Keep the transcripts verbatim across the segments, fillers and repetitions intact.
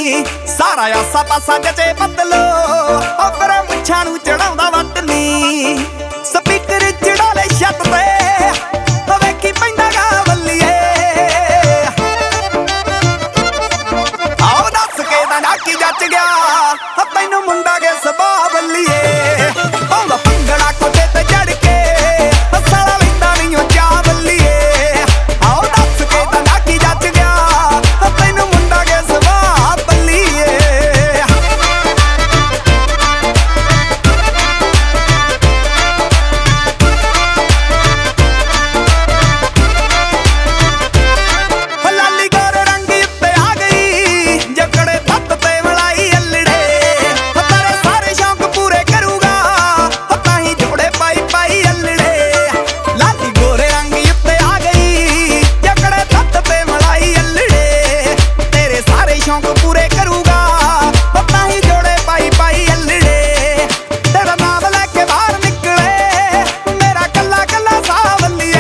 ਸਾਰਾ ਆਸਾ ਪਾਸਾ ਜਚੇ ਬਦਲੋ ਉਹ ਪਰਾਂ ਮੁੱਛਾਂ ਨੂੰ ਚੜਾਉਂਦਾ ਵੱਟ ਨੀ ਸਪੀਕਰ ਚੜਾ ਲੈ ਛੱਤ ਤੇ ਵੇਖੀ ਪੈਂਦਾ ਗਾ ਬੱਲੀਏ ਆਓ ਦੱਸ ਕੇ ਦਾ ਨਾ ਕੀ ਜੱਚ ਗਿਆ ਤੈਨੂੰ ਮੁੰਡਾ ਕੇ ਸੁਭਾਅ ਬੱਲੀਏ ਆਉਂਦਾ ਭੰਗੜਾ ਕੋਟੇ ਤੇ ਚੜ ਕੇ ਸਾਲਾ ਲੈਂਦਾ ਨਹੀਂ ਉਹ ਚਾਹ ਬੱਲੀਏ ਆਓ ਦੱਸ ਕੇ ਦਾ ਨਾ ਕੀ ਜੱਚ ਗਿਆ ਤੈਨੂੰ ਮੁੰਡਾ ਕੇ ਸੁਭਾਅ ਬੱਲੀਏ ਲਾਲੀ ਗੋਰੇ ਰੰਗ ਉੱਤੇ ਆ ਗਈ ਜਕੜੇ ਥੱਤ ਤੇ ਮਲਾਈ ਅੱਲੜੇ ਤੇਰੇ ਸਾਰੇ ਸ਼ੌਂਕ ਪੂਰੇ ਕਰੂਗਾ ਤਾਂ ਹੀ ਜੋੜੇ ਪਾਈ ਪਾਈ ਅੱਲੜੇ ਲਾਲੀ ਗੋਰੇ ਰੰਗ ਉੱਤੇ ਆ ਗਈ ਜਕੜੇ ਥੱਤ ਤੇ ਮਲਾਈ ਅੱਲੜੇ ਤੇਰੇ ਸਾਰੇ ਸ਼ੌਂਕ ਪੂਰੇ ਕਰੂਗਾ ਤਾਂ ਹੀ ਜੋੜੇ ਪਾਈ ਪਾਈ ਅੱਲੜੇ ਤੇਰਾ ਨਾਮ ਲੈ ਕੇ ਬਾਹਰ ਨਿਕਲੇ ਮੇਰਾ ਕੱਲਾ ਕੱਲਾ ਸਾਹ ਬੱਲੀਏ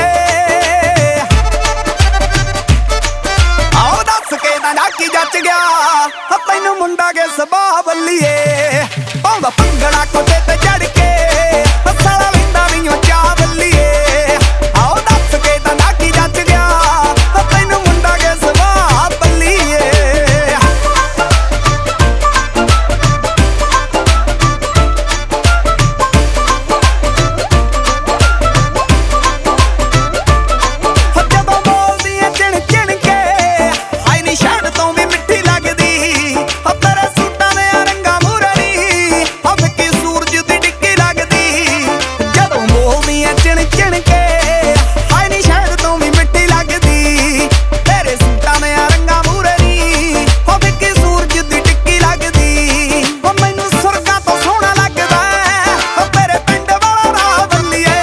ਆਓ ਦੱਸ ਕੇ ਦਾ ਨਾ ਕੀ ਜੱਚ ਗਿਆ ਤੈਨੂੰ ਮੁੰਡਾ ਕੇ ਸੁਭਾਅ ਬੱਲੀਏ ਪਾਉਂਦਾ ਭੰਗੜਾ ਕੋਟੇ ਤੇ ਚੜ ਕੇ ਸਾਲਾ ਲੈਂਦਾ ਨਹੀਂ ਉਹ ਚਾਹ ਬੱਲੀਏ ਆਓ ਦੱਸ ਕੇ ਦਾ ਨਾ ਕੀ ਜੱਚ ਗਿਆ ਤੈਨੂੰ ਮੁੰਡਾ ਕੇ ਸੁਭਾਅ ਬੱਲੀਏ ਜਦੋਂ ਬੋਲਦੀ ਐ ਚਿਣ ਚਿਣ ਕੇ ਹਾਏ ਨੀ ਸ਼ਹਿਦ ਤੋਂ ਵੀ ਮਿੱਠੀ ਲੱਗਦੀ ਤੇਰੇ ਸੂਟਾਂ ਦੇ ਰੰਗਾਂ ਮੂਹਰੇ ਨੀ ਫਿੱਕੀ ਸੂਰਜ ਦੀ ਡਿੱਗੀ ਲੱਗਦੀ ਜਦੋਂ ਬੋਲਦੀ ਐ ਚਿਣ ਚਿਣ ਕੇ ਹਾਏ ਨੀ ਸ਼ਹਿਦ ਤੋਂ ਵੀ ਮਿੱਠੀ ਲੱਗਦੀ ਤੇਰੇ ਸੂਟਾਂ ਦੇ ਰੰਗਾਂ ਮੂਹਰੇ ਨੀ ਫਿੱਕੀ ਸੂਰਜ ਦੀ ਡਿੱਗੀ ਲੱਗਦੀ ਉਹ ਮੈਨੂੰ ਸੁਰਗਾਂ ਤੋਂ ਸੋਹਣਾ ਲੱਗਦਾ ਉਹ ਤੇਰੇ ਪਿੰਡ ਵਾਲਾ ਰਾਹ ਬੱਲੀਏ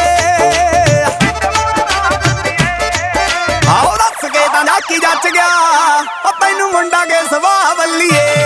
ਆਓ ਦੱਸ ਕੇ ਤਾਂ ਨਾ ਕੀ ਜੱਚ ਗਿਆ ਤੈਨੂੰ ਮੁੰਡਾ ਕੇ ਸੁਭਾਅ ਬੱਲੀਏ